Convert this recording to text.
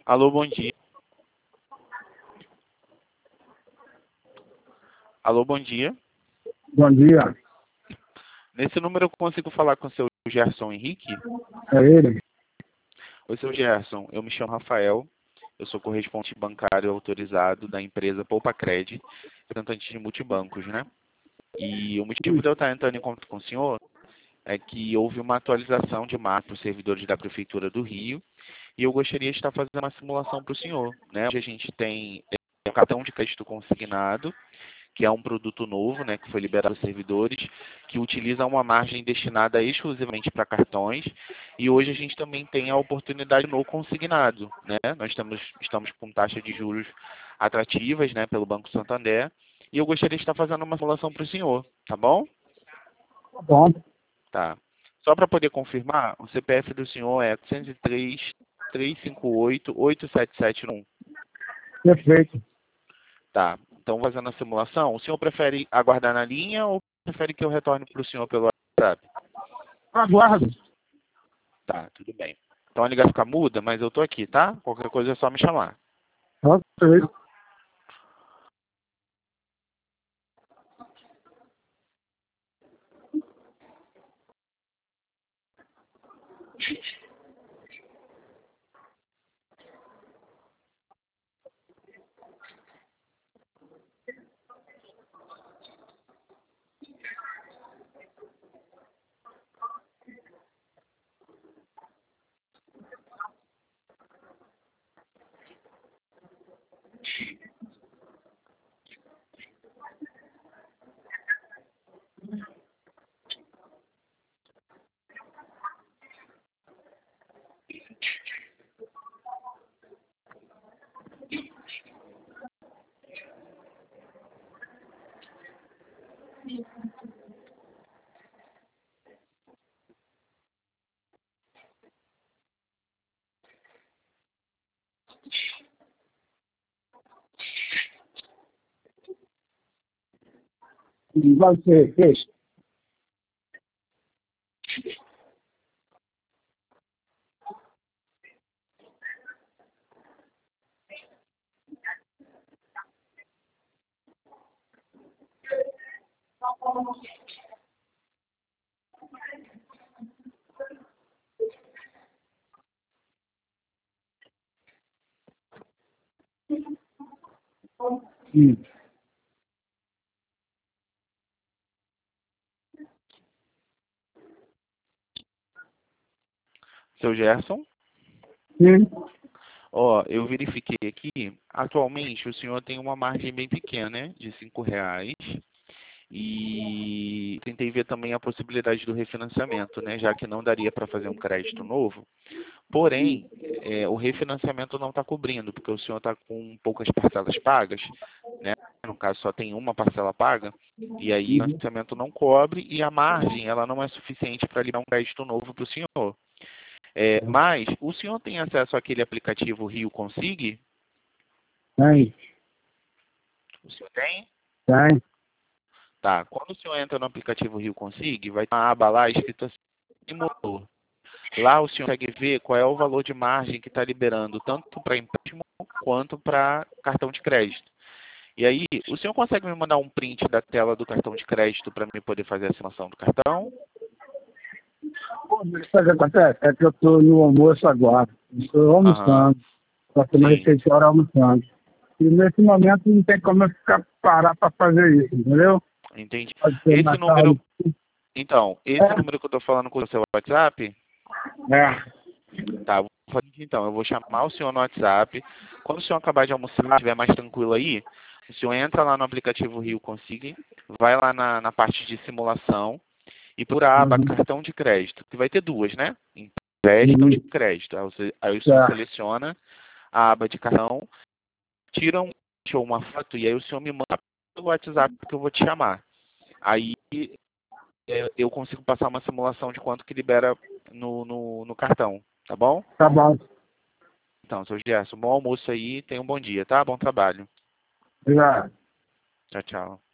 Alô, bom dia. Alô, bom dia. Bom dia, Nesse número eu consigo falar com o seu Gerson Henrique? é ele? Oi, seu Gerson. Eu me chamo Rafael. Eu sou correspondente bancário autorizado da empresa Poupacred, representante de multibancos, né? E o motivo de eu estar entrando em contato com o senhor é que houve uma atualização de marca para os servidores da Prefeitura do Rio e eu gostaria de estar fazendo uma simulação para o senhor, né? Hoje a gente tem o cartão de crédito consignado, que é um produto novo, né, que foi liberado aos servidores, que utiliza uma margem destinada exclusivamente para cartões. E hoje a gente também tem a oportunidade no consignado, né? Nós estamos com taxa de juros atrativas, né, pelo Banco Santander. E eu gostaria de estar fazendo uma simulação para o senhor, tá bom? Tá bom, Tá. Só para poder confirmar, o CPF do senhor é 403 358 8771. perfeito. Tá. Então, fazendo a simulação, o senhor prefere aguardar na linha ou prefere que eu retorne para o senhor pelo WhatsApp? Aguardo. Tá, tudo bem. Então a ligação fica muda, mas eu tô aqui, tá? Qualquer coisa é só me chamar. Ok. Vai ser esse. Sim. Seu Gerson? Sim. Ó, eu verifiquei aqui, atualmente o senhor tem uma margem bem pequena, né? De R$ 5. E tentei ver também a possibilidade do refinanciamento, né? Já que não daria para fazer um crédito novo. Porém, o refinanciamento não está cobrindo, porque o senhor está com poucas parcelas pagas, né? No caso, só tem uma parcela paga, e aí o Uhum. financiamento não cobre e a margem ela não é suficiente para liberar um crédito novo para o senhor. Mas o senhor tem acesso àquele aplicativo Rio Consig? Tem, O senhor tem? tem. Tá. Quando o senhor entra no aplicativo Rio Consig, vai ter uma aba lá escrito assim, motor. Lá o senhor consegue ver qual é o valor de margem que está liberando, tanto para empréstimo quanto para cartão de crédito. E aí, o senhor consegue me mandar um print da tela do cartão de crédito para mim poder fazer a assinação do cartão? Sabe o que acontece? É que eu estou no almoço agora. Estou Aham, almoçando. Estou aqui na sim, refeitório almoçando. E nesse momento não tem como eu ficar parar para fazer isso, entendeu? entendi. Pode ser Esse na tarde. número, então, esse É, número que eu estou falando com o seu WhatsApp, é. tá, vou fazer então, eu vou chamar o senhor no WhatsApp. Quando o senhor acabar de almoçar, estiver mais tranquilo aí, o senhor entra lá no aplicativo Rio Consig, vai lá na parte de simulação, e por a aba Uhum. cartão de crédito, que vai ter duas, né? Empréstimo e cartão de Uhum. crédito. Aí o senhor Certo. seleciona a aba de cartão, tira um ou uma foto e aí o senhor me manda pelo WhatsApp que eu vou te chamar. Aí eu consigo passar uma simulação de quanto que libera no cartão, tá bom? Tá bom. Então, seu Gerson, bom almoço aí, tenha um bom dia, tá? Bom trabalho. Obrigado. Tchau, tchau.